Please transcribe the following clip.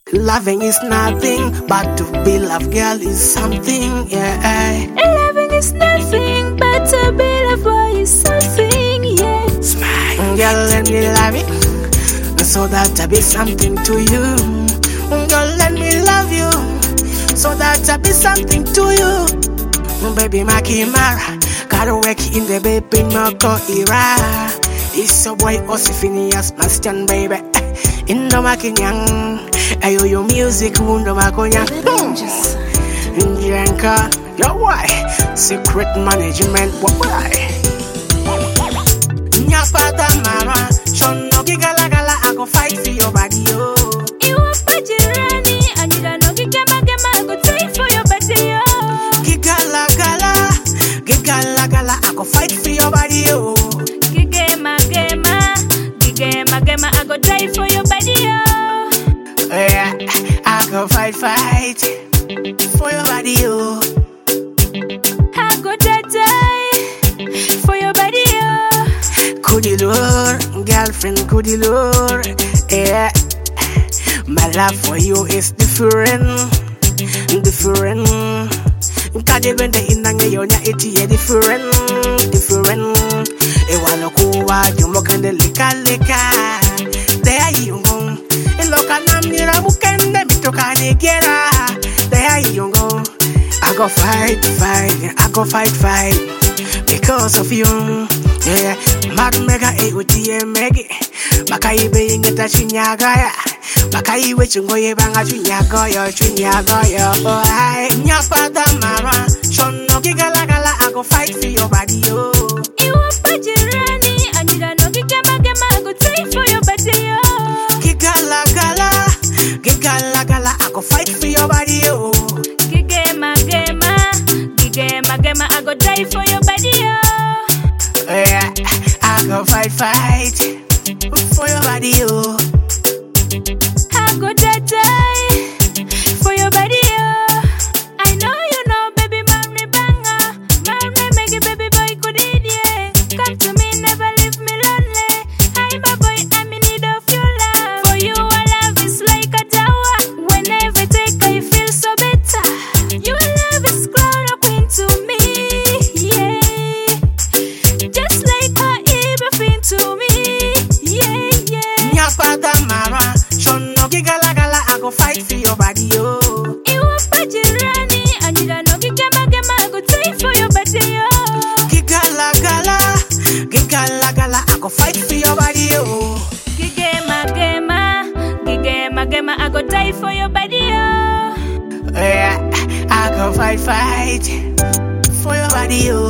Loving is nothing, but to be loved, girl, is something, yeah. Loving is nothing, but to be loved, boy, is something, yeah. Smile, girl, let me love it, so that I be something to you. Girl, let me love you, so that I be something to you. Baby, Makimara, gotta work in the baby, Mako era. It's your boy, Osifinias, Mastian, baby. In the Makinyang. Ayo, your music, Mundo Makonya. Yanka, your why? Secret management, why? Nyapata Mara, Shono Gigalagala, I go fight for your body, yo. You are Pajirani, and you don't know Gigamagama, I go fight for your body, yo. Gigalagala, I go fight for your body, yo. Gigema, I go die for your body, yo. Yeah, I go fight for your body, yo. I go die for your body, yo. Kudilur, girlfriend, Kudilur, yeah. My love for you is different. Kadibende inanga yonya iti ye different. Ewalo kuwa jumokende lika. There you go. Iloka namnira mukende mitoka negera. There you go. I go fight because of you. Yeah, Mag Mega Egutie Megi. Makaibe ingeta chinyagaya. Makaiwe chungoye banga chunyagoyo. Nyapata Mara. Shono Gigalagala, I go fight for your body, yo. You are Pajirani, and you don't know Gigamagama, I go fight for your body, yo. Gigalagala, I go fight for your body, yo. Gigema, I go die for your body, yo. Yeah, I go fight for your body, yo. I go die for your body, yo. I know you know, baby, mommy banga. Mommy make it, baby boy, could eat, yeah. Come to me, never leave me lonely. I'm a boy, I'm in need of your love. For you, our love is like a tower. Whenever I take, I feel so better. Your love is chloroquine to me, yeah. Just like her everything to me, yeah. Nyapata Mara, Shono Gigalagala, I go fight for your body, yo. You are Pajirani, and you don't know Gigamagama, I go fight for your body, yo. Gigalagala, I go fight for your body, yo. Gigema, I go die for your body, yo. Yeah, I go fight for your body, yo.